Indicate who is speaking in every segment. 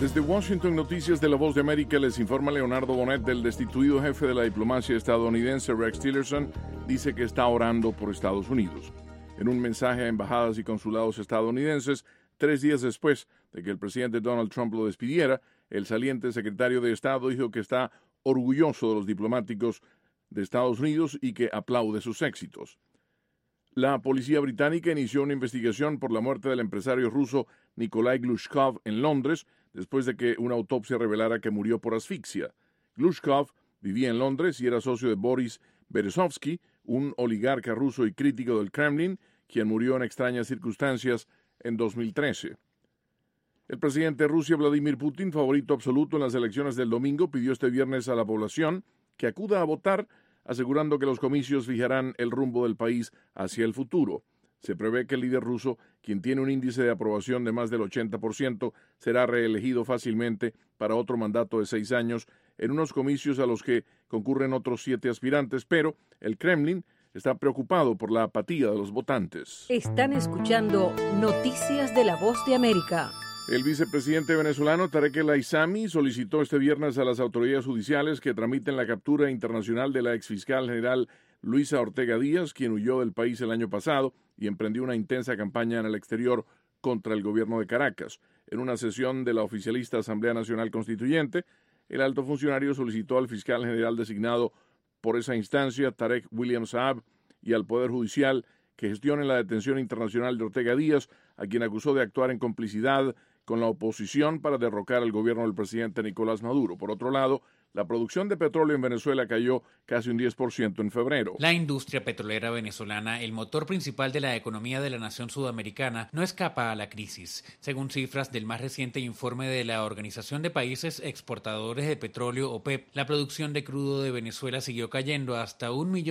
Speaker 1: Desde Washington, Noticias de la Voz de América, les informa Leonardo Bonet. Del destituido jefe de la diplomacia estadounidense, Rex Tillerson, dice que está orando por Estados Unidos. En un mensaje a embajadas y consulados estadounidenses, 3 días después de que el presidente Donald Trump lo despidiera, el saliente secretario de Estado dijo que está orgulloso de los diplomáticos de Estados Unidos y que aplaude sus éxitos. La policía británica inició una investigación por la muerte del empresario ruso Nikolai Glushkov en Londres, después de que una autopsia revelara que murió por asfixia. Glushkov vivía en Londres y era socio de Boris Berezovsky, un oligarca ruso y crítico del Kremlin, quien murió en extrañas circunstancias en 2013. El presidente de Rusia, Vladimir Putin, favorito absoluto en las elecciones del domingo, pidió este viernes a la población que acuda a votar, asegurando que los comicios fijarán el rumbo del país hacia el futuro. Se prevé que el líder ruso, quien tiene un índice de aprobación de más del 80%, será reelegido fácilmente para otro mandato de 6 años en unos comicios a los que concurren otros 7 aspirantes, pero el Kremlin está preocupado por la apatía de los votantes.
Speaker 2: Están escuchando Noticias de la Voz de América.
Speaker 1: El vicepresidente venezolano Tarek El Aissami solicitó este viernes a las autoridades judiciales que tramiten la captura internacional de la exfiscal general Luisa Ortega Díaz, quien huyó del país el año pasado y emprendió una intensa campaña en el exterior contra el gobierno de Caracas. En una sesión de la oficialista Asamblea Nacional Constituyente, el alto funcionario solicitó al fiscal general designado por esa instancia, Tarek William Saab, y al Poder Judicial que gestionen la detención internacional de Ortega Díaz, a quien acusó de actuar en complicidad con la oposición para derrocar al gobierno del presidente Nicolás Maduro. Por otro lado, la producción de petróleo en Venezuela cayó casi un 10% en febrero.
Speaker 3: La industria petrolera venezolana, el motor principal de la economía de la nación sudamericana, no escapa a la crisis. Según cifras del más reciente informe de la Organización de Países Exportadores de Petróleo, OPEP, la producción de crudo de Venezuela siguió cayendo hasta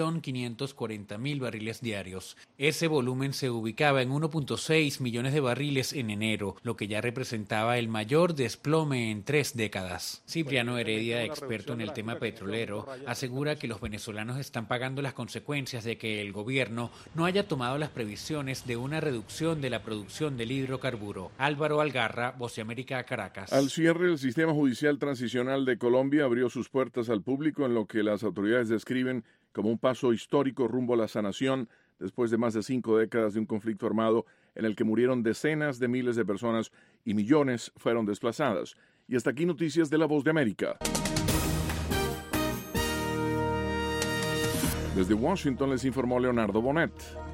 Speaker 3: 1.540.000 barriles diarios. Ese volumen se ubicaba en 1.6 millones de barriles en enero, lo que ya representaba el mayor desplome en 3 décadas. Cipriano Heredia, experto en el tema petrolero, asegura que los venezolanos están pagando las consecuencias de que el gobierno no haya tomado las previsiones de una reducción de la producción del hidrocarburo. Álvaro Algarra, Voz de América, Caracas.
Speaker 1: Al cierre, el sistema judicial transicional de Colombia abrió sus puertas al público en lo que las autoridades describen como un paso histórico rumbo a la sanación después de más de 5 décadas de un conflicto armado en el que murieron decenas de miles de personas y millones fueron desplazadas. Y hasta aquí Noticias de la Voz de América. Desde Washington les informó Leonardo Bonet.